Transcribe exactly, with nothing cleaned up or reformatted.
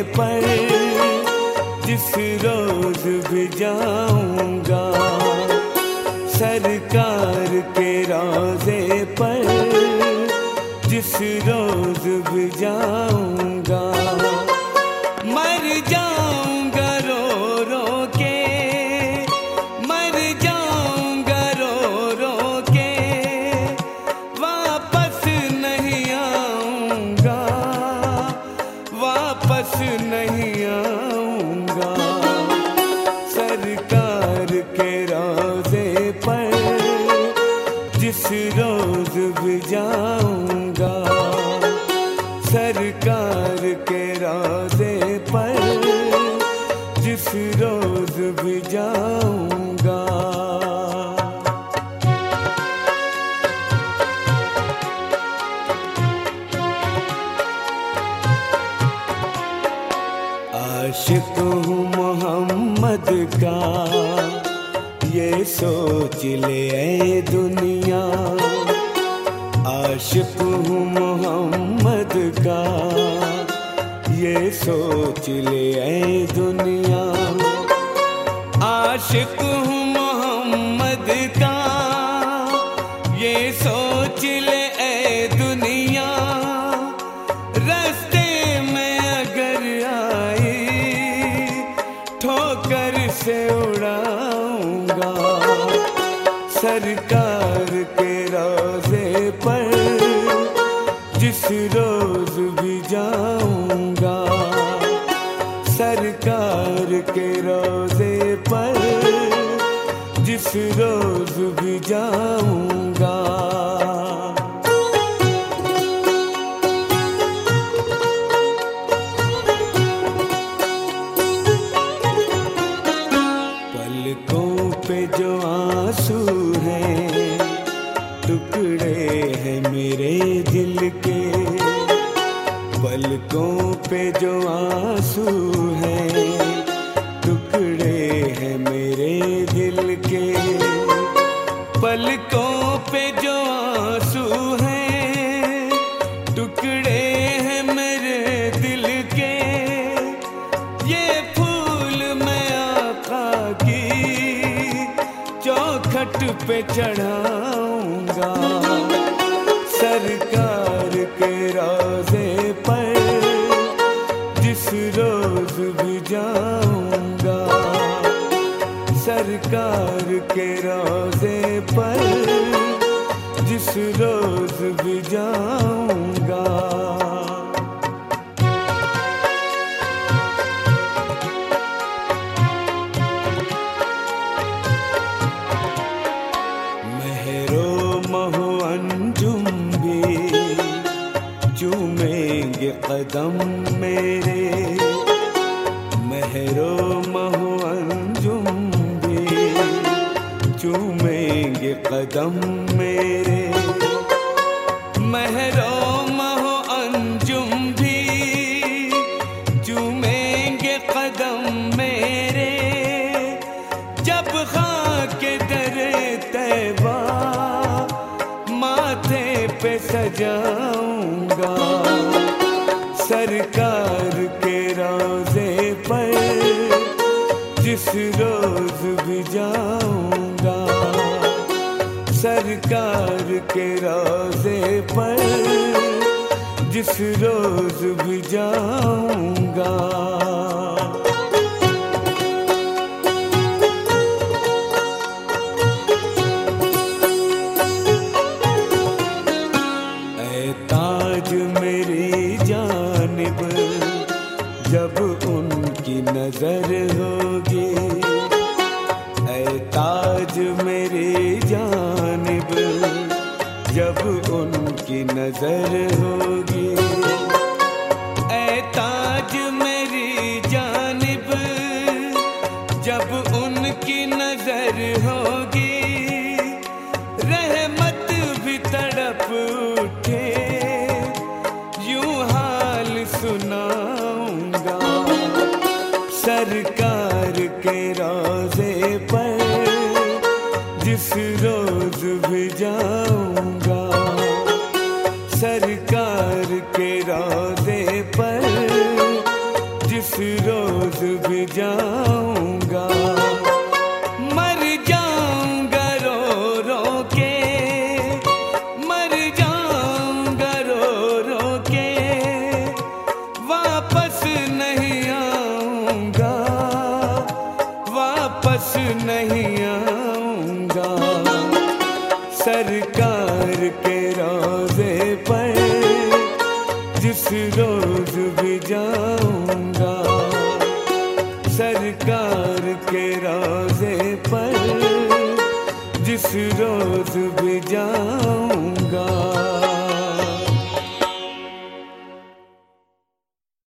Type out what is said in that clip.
पर जिस रोज भी जाऊंगा, सरकार के रोजे पर जिस रोज भी जाऊंगा, मर जाऊंगा रो रो के, मर जाऊंगा रो रो के, वापस नहीं आऊंगा, वापस नहीं आऊंगा। सरकार के रोजे पर जिस रोज भी जाऊंगा, सरकार के रोजे पर जिस रोज भी जाऊंगा। आशिक हूँ मोहम्मद का, ये सोच ले ऐ दुनिया। आशिक हूँ मोहम्मद का, ये सोच ले ऐ दुनिया। आशिक हूँ मोहम्मद का, ये सोच ले ऐ दुनिया। रास्ते में अगर आई ठोकर से उड़ाऊंगा, सरकार के रोजे पर जिस रोज भी जाऊंगा, सरकार के रोजे पर जिस रोज भी जाऊंगा। पलकों पे जो आंसू हैं, टुकड़े हैं मेरे दिल के। पलकों पे जो आंसू हैं, टुकड़े हैं मेरे दिल के। पलकों पे जो आंसू हैं, टुकड़े हैं मेरे दिल के। ये फूल मैं आका की चौखट पे चढ़ाऊंगा, सरकार के रोजे पर जिस रोज भी जाऊंगा, सरकार के रोजे पर जिस रोज भी जाऊंगा। चूमेंगे कदम मेरे, महरो महु अंजुम भी चूमेंगे कदम मेरे। महरो महु अंजुम भी चूमेंगे कदम मेरे। जब खाके दरे तैबा माथे पे सजाऊंगा, सरकार के रोजे पर जिस रोज भी जाऊंगा, सरकार के रोजे पर जिस रोज भी जाऊंगा। मेरी जानिब जब उनकी नजर होगी, ऐ ताज मेरी जानिब जब उनकी नजर होगी। ऐ ताज मेरी जानिब जब उनकी नजर होगी। रहमत भी तड़प उठे सुनाऊंगा, सरकार के रोजे पर जिस रोज भी जाऊंगा, सरकार के रोजे पर जिस वापस नहीं आऊंगा, वापस नहीं